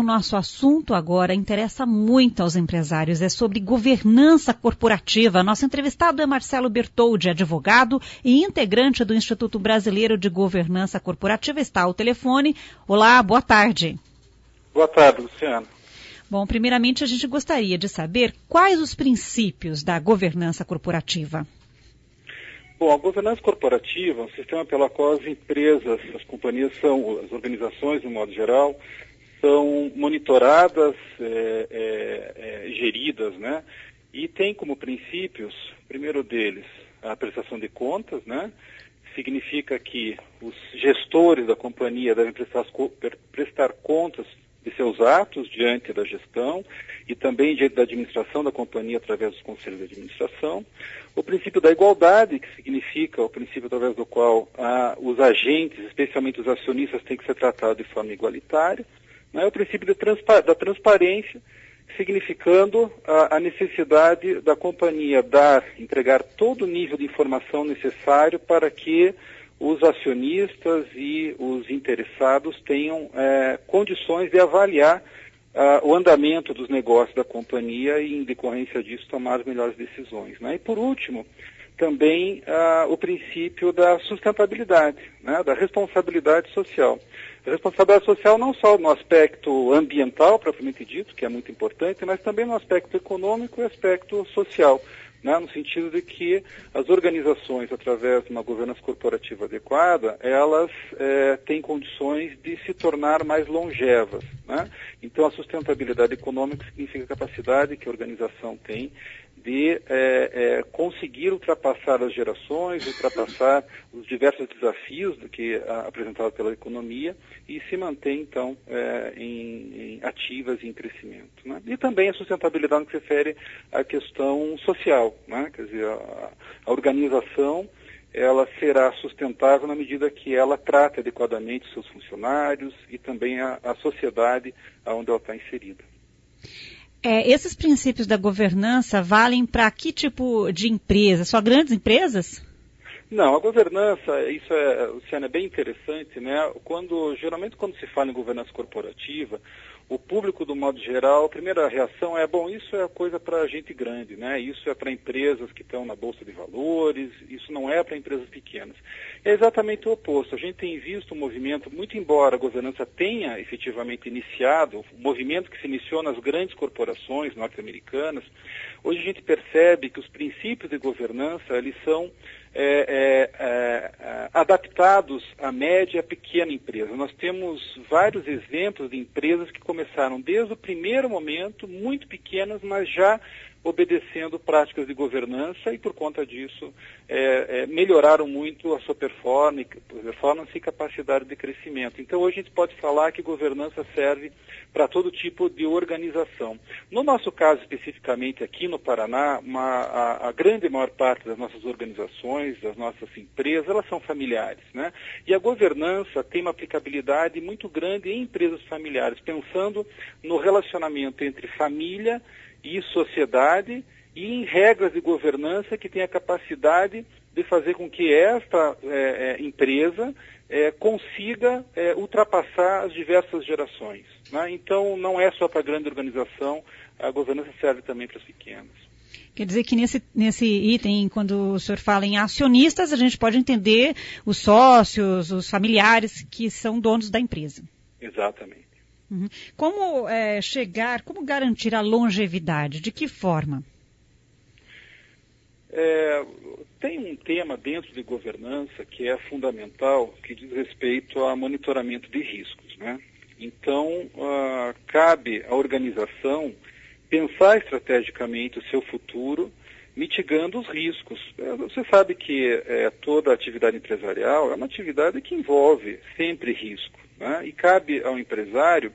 nosso assunto agora interessa muito aos empresários, é sobre governança corporativa. Nosso entrevistado é Marcelo Bertoldi, advogado e integrante do Instituto Brasileiro de Governança Corporativa, está ao telefone. Olá, boa tarde. Boa tarde, Luciano. Bom, primeiramente a gente gostaria de saber quais os princípios da governança corporativa. Bom, a governança corporativa é um sistema pela qual as empresas, as companhias as organizações, no modo geral, são monitoradas, geridas, né? E tem como princípios, primeiro deles, a prestação de contas, né? Significa que os gestores da companhia devem prestar contas de seus atos diante da gestão e também diante da administração da companhia através dos conselhos de administração. O princípio da igualdade, que significa o princípio através do qual os agentes, especialmente os acionistas, têm que ser tratados de forma igualitária. Né? O princípio da transparência, significando a necessidade da companhia entregar todo o nível de informação necessário para que os acionistas e os interessados tenham condições de avaliar o andamento dos negócios da companhia e, em decorrência disso, tomar as melhores decisões. Né? E, por último, também o princípio da sustentabilidade, né? Da responsabilidade social. A responsabilidade social não só no aspecto ambiental, propriamente dito, que é muito importante, mas também no aspecto econômico e aspecto social. Né, no sentido de que as organizações, através de uma governança corporativa adequada, elas têm condições de se tornar mais longevas. Né? Então, a sustentabilidade econômica significa a capacidade que a organização tem de conseguir ultrapassar as gerações, ultrapassar os diversos desafios apresentados pela economia e se manter, então, em ativas e em crescimento. Né? E também a sustentabilidade que se refere à questão social. Né? Quer dizer, a organização ela será sustentável na medida que ela trata adequadamente seus funcionários e também a sociedade onde ela está inserida. Esses princípios da governança valem para que tipo de empresa? Só grandes empresas? Não, a governança, isso Luciana, é bem interessante, né? Geralmente quando se fala em governança corporativa, o público, do modo geral, a primeira reação isso é coisa para gente grande, né? Isso é para empresas que estão na Bolsa de Valores, isso não é para empresas pequenas. É exatamente o oposto. A gente tem visto um movimento, muito embora a governança tenha efetivamente iniciado, um movimento que se iniciou nas grandes corporações norte-americanas, hoje a gente percebe que os princípios de governança, eles são adaptados à média e à pequena empresa. Nós temos vários exemplos de empresas que começaram desde o primeiro momento, muito pequenas, mas já obedecendo práticas de governança e, por conta disso, melhoraram muito a sua performance e capacidade de crescimento. Então, hoje a gente pode falar que governança serve para todo tipo de organização. No nosso caso, especificamente aqui no Paraná, a grande maior parte das nossas organizações, das nossas empresas, elas são familiares, né? E a governança tem uma aplicabilidade muito grande em empresas familiares, pensando no relacionamento entre família e sociedade e em regras de governança que tenham a capacidade de fazer com que esta empresa consiga ultrapassar as diversas gerações. Né? Então, não é só para a grande organização, a governança serve também para as pequenas. Quer dizer que nesse item, quando o senhor fala em acionistas, a gente pode entender os sócios, os familiares que são donos da empresa. Exatamente. Uhum. Como como garantir a longevidade? De que forma? Tem um tema dentro de governança que é fundamental, que diz respeito a monitoramento de riscos, né? Então, cabe à organização pensar estrategicamente o seu futuro, mitigando os riscos. Você sabe que toda atividade empresarial é uma atividade que envolve sempre risco, né? E cabe ao empresário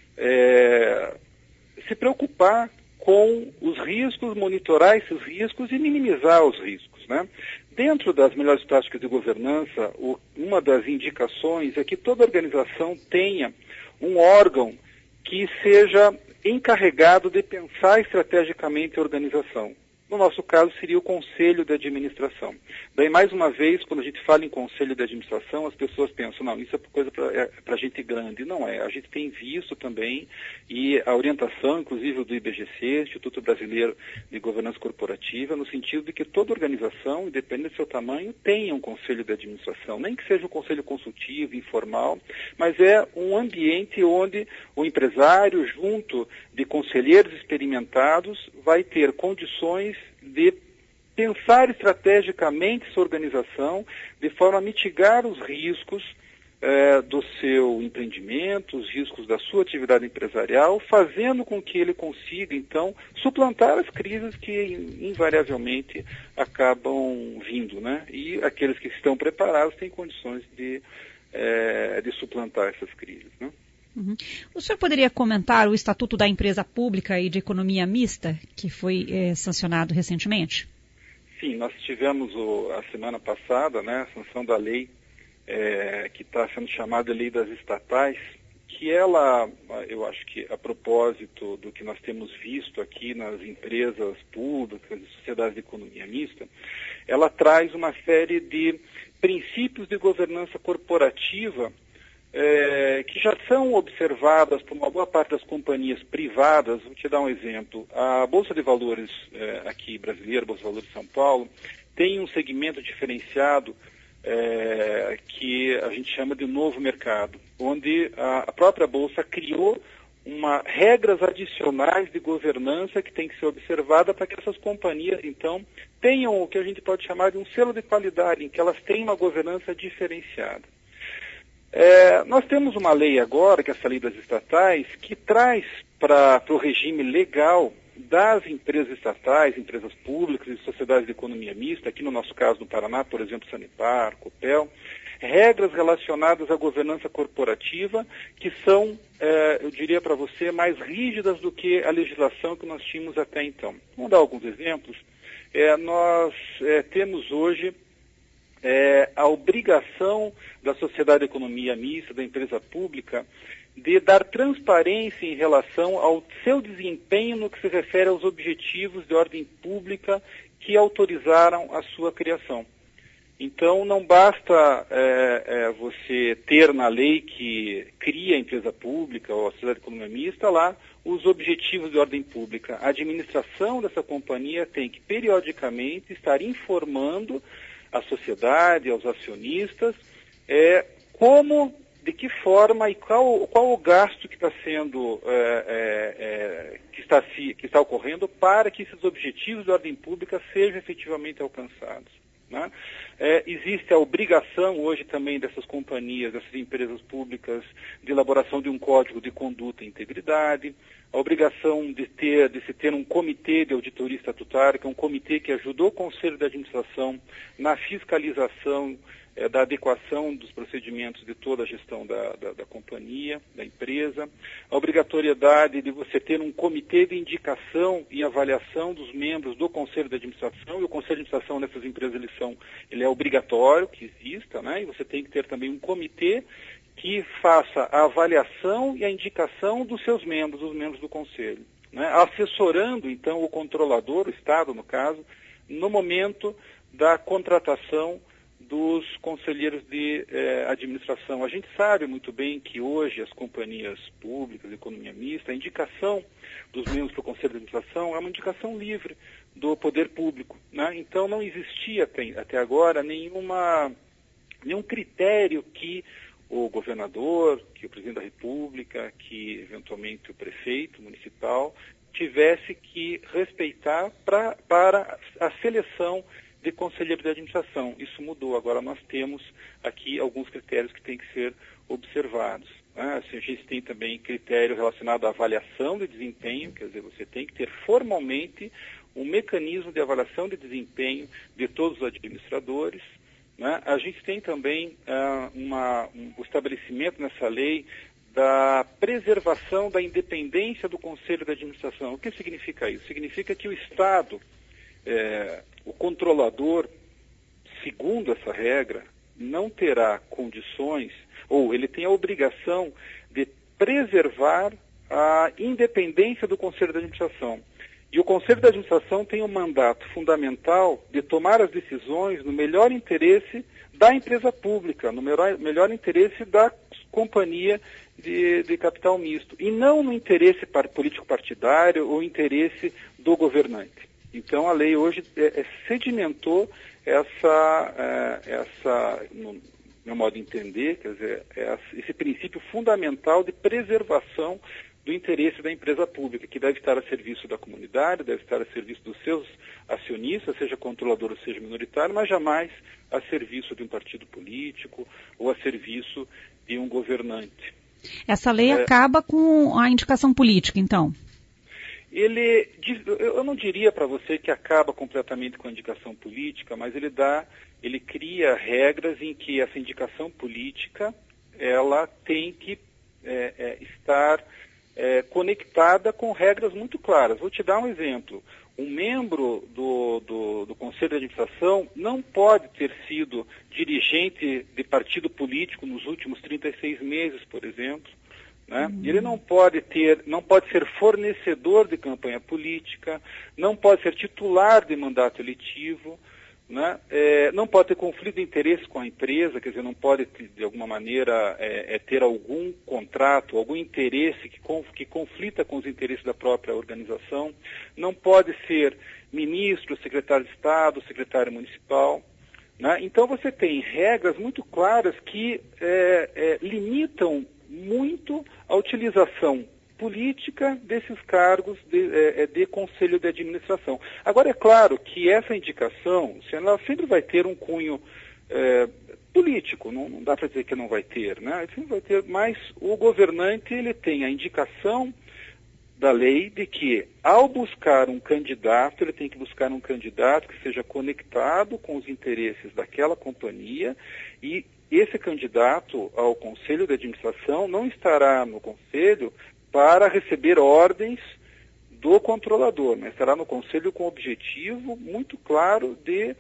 se preocupar com os riscos, monitorar esses riscos e minimizar os riscos, né? Dentro das melhores práticas de governança, uma das indicações é que toda organização tenha um órgão que seja encarregado de pensar estrategicamente a organização. No nosso caso, seria o Conselho de Administração. Daí, mais uma vez, quando a gente fala em Conselho de Administração, as pessoas pensam, não, isso é coisa para gente grande. Não é. A gente tem visto também, e a orientação, inclusive, do IBGC, Instituto Brasileiro de Governança Corporativa, no sentido de que toda organização, independente do seu tamanho, tenha um Conselho de Administração. Nem que seja um conselho consultivo, informal, mas é um ambiente onde o empresário, junto de conselheiros experimentados, vai ter condições de pensar estrategicamente sua organização de forma a mitigar os riscos do seu empreendimento, os riscos da sua atividade empresarial, fazendo com que ele consiga, então, suplantar as crises que invariavelmente acabam vindo, né? E aqueles que estão preparados têm condições de suplantar essas crises, né? Uhum. O senhor poderia comentar o Estatuto da Empresa Pública e de Economia Mista, que foi sancionado recentemente? Sim, nós tivemos a semana passada, né, a sanção da lei que está sendo chamada Lei das Estatais, que ela, eu acho que a propósito do que nós temos visto aqui nas empresas públicas e sociedades de economia mista, ela traz uma série de princípios de governança corporativa que já são observadas por uma boa parte das companhias privadas. Vou te dar um exemplo. A Bolsa de Valores aqui brasileira, a Bolsa de Valores de São Paulo, tem um segmento diferenciado que a gente chama de novo mercado, onde a própria Bolsa criou regras adicionais de governança que tem que ser observada para que essas companhias, então, tenham o que a gente pode chamar de um selo de qualidade, em que elas têm uma governança diferenciada. Nós temos uma lei agora, que é essa lei das estatais, que traz para o regime legal das empresas estatais, empresas públicas e sociedades de economia mista, aqui no nosso caso no Paraná, por exemplo, Sanepar, Copel, regras relacionadas à governança corporativa que são, eu diria para você, mais rígidas do que a legislação que nós tínhamos até então. Vamos dar alguns exemplos. Nós temos hoje a obrigação da sociedade de economia mista, da empresa pública, de dar transparência em relação ao seu desempenho no que se refere aos objetivos de ordem pública que autorizaram a sua criação. Então, não basta você ter na lei que cria a empresa pública ou a sociedade de economia mista lá os objetivos de ordem pública. A administração dessa companhia tem que, periodicamente, estar informando a sociedade, aos acionistas, de que forma e qual o gasto que está sendo, que está ocorrendo para que esses objetivos de ordem pública sejam efetivamente alcançados, né? Existe a obrigação hoje também dessas companhias, dessas empresas públicas, de elaboração de um código de conduta e integridade, a obrigação de se ter um comitê de auditoria estatutária, que é um comitê que ajudou o Conselho de Administração na fiscalização da adequação dos procedimentos de toda a gestão da companhia, da empresa, a obrigatoriedade de você ter um comitê de indicação e avaliação dos membros do Conselho de Administração, e o Conselho de Administração nessas empresas ele é obrigatório que exista, né? E você tem que ter também um comitê que faça a avaliação e a indicação dos seus membros, dos membros do Conselho, né? Assessorando, então, o controlador, o Estado, no caso, no momento da contratação dos conselheiros de administração. A gente sabe muito bem que hoje as companhias públicas de economia mista, a indicação dos membros do Conselho de Administração é uma indicação livre do poder público, né? Então não existia até agora nenhum critério que o governador, que o presidente da República, que eventualmente o prefeito municipal tivesse que respeitar para a seleção de conselheiro de administração. Isso mudou. Agora nós temos aqui alguns critérios que têm que ser observados, né? A gente tem também critério relacionado à avaliação de desempenho, quer dizer, você tem que ter formalmente um mecanismo de avaliação de desempenho de todos os administradores, né? A gente tem também o estabelecimento nessa lei da preservação da independência do Conselho de Administração. O que significa isso? Significa que o Estado, o controlador, segundo essa regra, não terá condições, ou ele tem a obrigação de preservar a independência do Conselho de Administração. E o Conselho de Administração tem um mandato fundamental de tomar as decisões no melhor interesse da empresa pública, no melhor interesse da companhia de capital misto, e não no interesse político-partidário ou interesse do governante. Então, a lei hoje sedimentou no meu modo de entender, quer dizer, esse princípio fundamental de preservação do interesse da empresa pública, que deve estar a serviço da comunidade, deve estar a serviço dos seus acionistas, seja controlador ou seja minoritário, mas jamais a serviço de um partido político ou a serviço de um governante. Essa lei acaba com a indicação política, então? Eu não diria para você que acaba completamente com a indicação política, mas ele cria regras em que essa indicação política ela tem que estar conectada com regras muito claras. Vou te dar um exemplo. Um membro do Conselho de Administração não pode ter sido dirigente de partido político nos últimos 36 meses, por exemplo. Né? Ele não pode ser fornecedor de campanha política, não pode ser titular de mandato eletivo, né? Não pode ter conflito de interesse com a empresa, quer dizer, não pode, de alguma maneira, ter algum contrato, algum interesse que conflita com os interesses da própria organização, não pode ser ministro, secretário de Estado, secretário municipal. Né? Então, você tem regras muito claras que limitam muito a utilização política desses cargos de conselho de administração. Agora, é claro que essa indicação, ela sempre vai ter um cunho político, não dá para dizer que não vai ter, né? Sempre vai ter, mas o governante ele tem a indicação da lei de que, ao buscar um candidato, ele tem que buscar um candidato que seja conectado com os interesses daquela companhia, e esse candidato ao conselho de administração não estará no conselho para receber ordens do controlador, mas estará no conselho com o objetivo muito claro de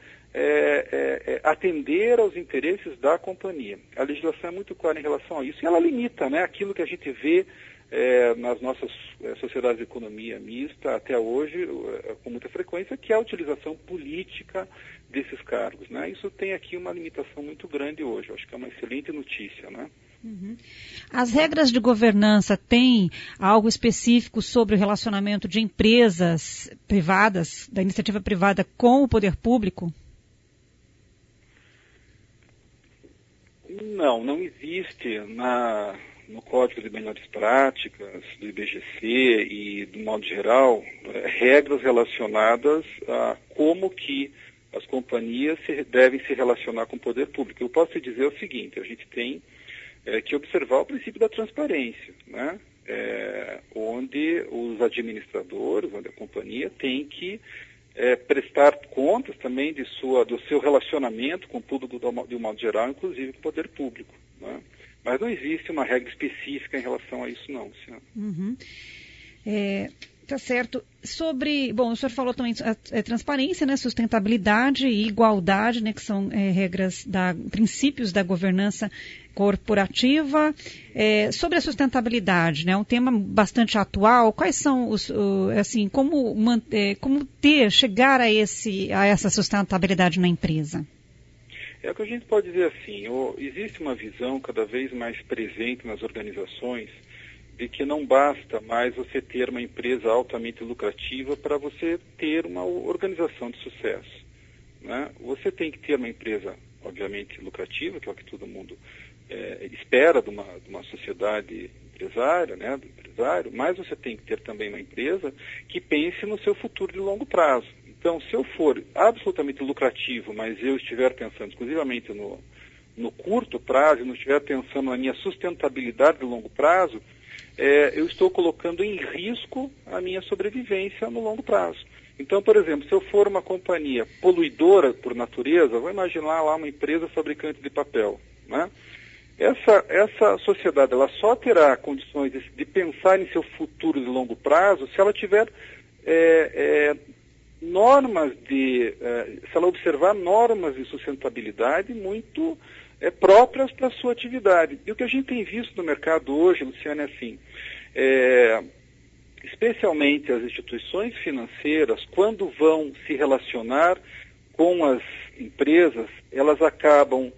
atender aos interesses da companhia. A legislação é muito clara em relação a isso, e ela limita, né, aquilo que a gente vê nas nossas sociedades de economia mista até hoje, com muita frequência, que é a utilização política desses cargos. Né? Isso tem aqui uma limitação muito grande hoje. Eu acho que é uma excelente notícia, né? Uhum. As regras de governança têm algo específico sobre o relacionamento de empresas privadas, da iniciativa privada, com o poder público? Não existe no Código de Melhores Práticas, do IBGC e, do modo geral, regras relacionadas a como que as companhias devem se relacionar com o poder público. Eu posso te dizer o seguinte: a gente tem que observar o princípio da transparência, né? Onde os administradores, onde a companhia tem que prestar contas também do seu relacionamento com o público de um modo geral, inclusive com o poder público. Né? Mas não existe uma regra específica em relação a isso, não, senhora. Uhum. Tá certo. O senhor falou também transparência, né, sustentabilidade e igualdade, né, que são regras, princípios da governança corporativa. Sobre a sustentabilidade, né, um tema bastante atual. Quais são como chegar a essa sustentabilidade na empresa? É o que a gente pode dizer assim, existe uma visão cada vez mais presente nas organizações de que não basta mais você ter uma empresa altamente lucrativa para você ter uma organização de sucesso. Né? Você tem que ter uma empresa, obviamente, lucrativa, que é o que todo mundo espera de uma sociedade empresária, né, do empresário, mas você tem que ter também uma empresa que pense no seu futuro de longo prazo. Então, se eu for absolutamente lucrativo, mas eu estiver pensando exclusivamente no curto prazo, não estiver pensando na minha sustentabilidade de longo prazo, eu estou colocando em risco a minha sobrevivência no longo prazo. Então, por exemplo, se eu for uma companhia poluidora por natureza, vou imaginar lá uma empresa fabricante de papel, né? Essa sociedade ela só terá condições de pensar em seu futuro de longo prazo se ela tiver se ela observar normas de sustentabilidade muito próprias para a sua atividade. E o que a gente tem visto no mercado hoje, Luciano, é assim, especialmente as instituições financeiras, quando vão se relacionar com as empresas, elas acabam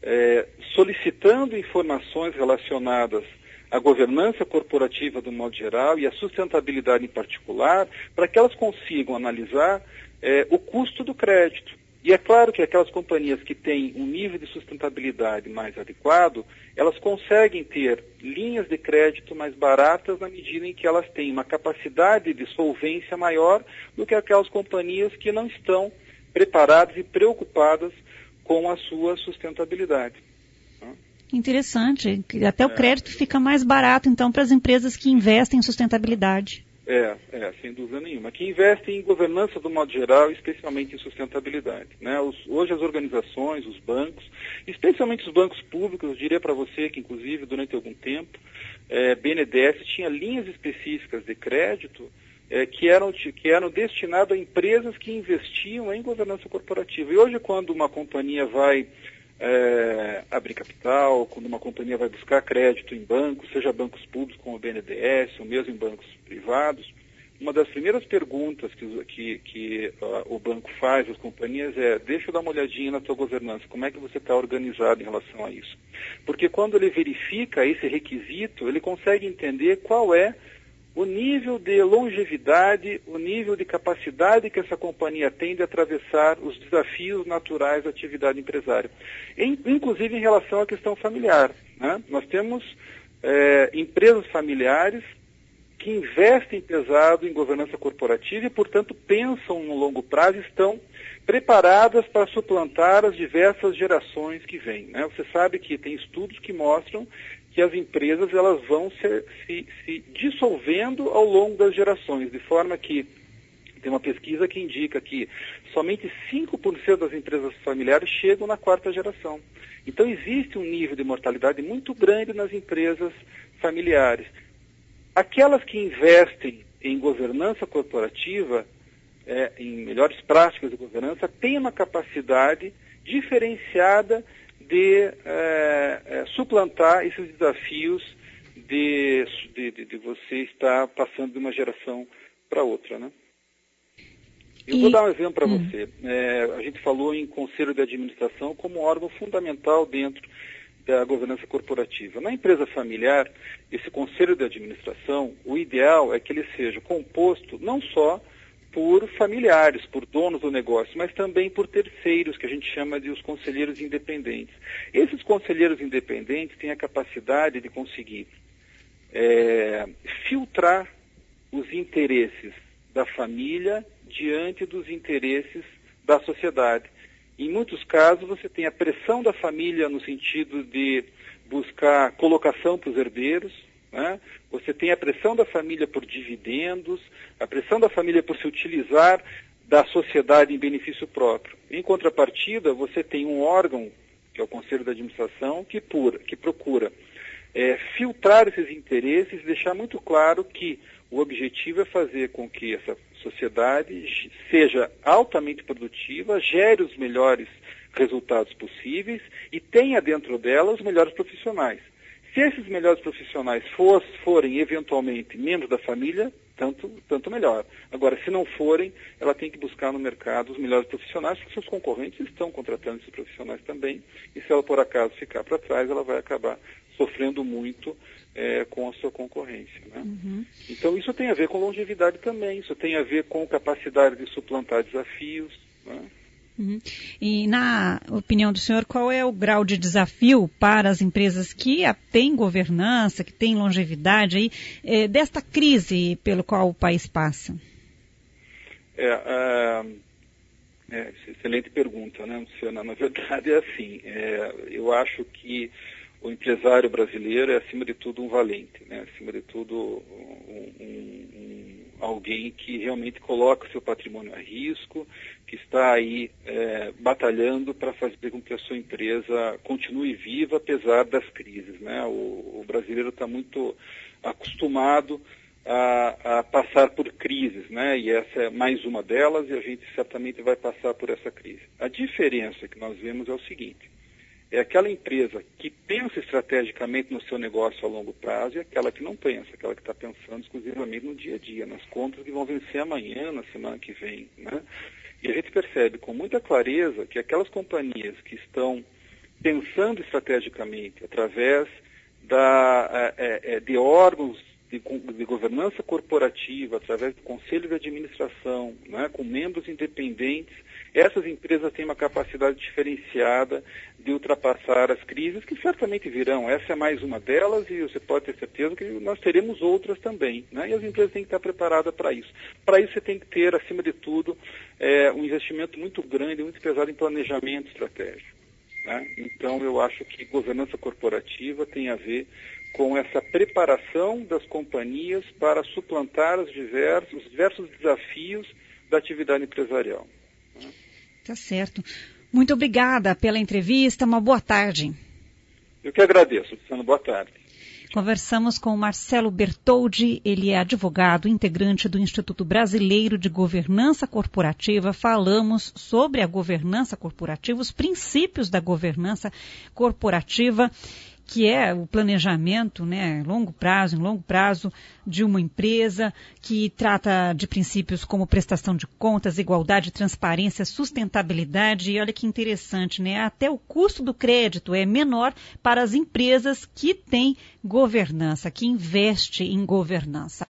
solicitando informações relacionadas à governança corporativa do modo geral e à sustentabilidade em particular, para que elas consigam analisar o custo do crédito. E é claro que aquelas companhias que têm um nível de sustentabilidade mais adequado, elas conseguem ter linhas de crédito mais baratas na medida em que elas têm uma capacidade de solvência maior do que aquelas companhias que não estão preparadas e preocupadas com a sua sustentabilidade. Interessante. Até o crédito fica mais barato, então, para as empresas que investem em sustentabilidade. Sem dúvida nenhuma. Que investem em governança do modo geral, especialmente em sustentabilidade. Né? Hoje as organizações, os bancos, especialmente os bancos públicos, eu diria para você que, inclusive, durante algum tempo, BNDES tinha linhas específicas de crédito que eram destinadas a empresas que investiam em governança corporativa. E hoje, quando uma companhia vai abrir capital, quando uma companhia vai buscar crédito em bancos, seja bancos públicos como o BNDES, ou mesmo em bancos privados, uma das primeiras perguntas que o banco faz às companhias deixa eu dar uma olhadinha na tua governança, como é que você está organizado em relação a isso? Porque quando ele verifica esse requisito, ele consegue entender qual é o nível de longevidade, o nível de capacidade que essa companhia tem de atravessar os desafios naturais da atividade empresária. Inclusive em relação à questão familiar. Né? Nós temos empresas familiares que investem pesado em governança corporativa e, portanto, pensam no longo prazo e estão preparadas para suplantar as diversas gerações que vêm. Né? Você sabe que tem estudos que mostram que as empresas elas vão se dissolvendo ao longo das gerações, de forma que tem uma pesquisa que indica que somente 5% das empresas familiares chegam na quarta geração. Então existe um nível de mortalidade muito grande nas empresas familiares. Aquelas que investem em governança corporativa, em melhores práticas de governança, têm uma capacidade diferenciada de suplantar esses desafios de você estar passando de uma geração para outra, né? Eu vou dar um exemplo para você. A gente falou em conselho de administração como órgão fundamental dentro da governança corporativa. Na empresa familiar, esse conselho de administração, o ideal é que ele seja composto não só por familiares, por donos do negócio, mas também por terceiros, que a gente chama de os conselheiros independentes. Esses conselheiros independentes têm a capacidade de conseguir filtrar os interesses da família diante dos interesses da sociedade. Em muitos casos, você tem a pressão da família no sentido de buscar colocação para os herdeiros, né? Você tem a pressão da família por dividendos, a pressão da família por se utilizar da sociedade em benefício próprio. Em contrapartida, você tem um órgão, que é o Conselho de Administração, que procura filtrar esses interesses e deixar muito claro que o objetivo é fazer com que essa sociedade seja altamente produtiva, gere os melhores resultados possíveis e tenha dentro dela os melhores profissionais. Se esses melhores profissionais forem eventualmente membros da família, tanto melhor. Agora, se não forem, ela tem que buscar no mercado os melhores profissionais, porque seus concorrentes estão contratando esses profissionais também, e se ela por acaso ficar para trás, ela vai acabar sofrendo muito com a sua concorrência. Né? Uhum. Então isso tem a ver com longevidade também, isso tem a ver com capacidade de suplantar desafios. Né? Uhum. E na opinião do senhor, qual é o grau de desafio para as empresas que têm governança, que têm longevidade, aí, desta crise pelo qual o país passa? Excelente pergunta, né, Luciana? Na verdade é assim, eu acho que o empresário brasileiro é, acima de tudo, um valente, né? Acima de tudo, alguém que realmente coloca o seu patrimônio a risco, que está aí batalhando para fazer com que a sua empresa continue viva, apesar das crises, né? O brasileiro está muito acostumado a passar por crises, né? E essa é mais uma delas, e a gente certamente vai passar por essa crise. A diferença que nós vemos é o seguinte: é aquela empresa que pensa estrategicamente no seu negócio a longo prazo e aquela que não pensa, aquela que está pensando exclusivamente no dia a dia, nas contas que vão vencer amanhã, na semana que vem, né? E a gente percebe com muita clareza que aquelas companhias que estão pensando estrategicamente através de órgãos de governança corporativa, através do conselho de administração, né, com membros independentes, essas empresas têm uma capacidade diferenciada de ultrapassar as crises que certamente virão. Essa é mais uma delas e você pode ter certeza que nós teremos outras também, né? E as empresas têm que estar preparadas para isso. Para isso você tem que ter, acima de tudo, um investimento muito grande, muito pesado em planejamento estratégico, né? Então eu acho que governança corporativa tem a ver com essa preparação das companhias para suplantar os diversos desafios da atividade empresarial. Tá certo. Muito obrigada pela entrevista. Uma boa tarde. Eu que agradeço, Luciano. Boa tarde. Conversamos com Marcelo Bertoldi, ele é advogado, integrante do Instituto Brasileiro de Governança Corporativa. Falamos sobre a governança corporativa, os princípios da governança corporativa, que é o planejamento, né, em longo prazo de uma empresa, que trata de princípios como prestação de contas, igualdade, transparência, sustentabilidade. E olha que interessante, né? Até o custo do crédito é menor para as empresas que têm governança, que investem em governança.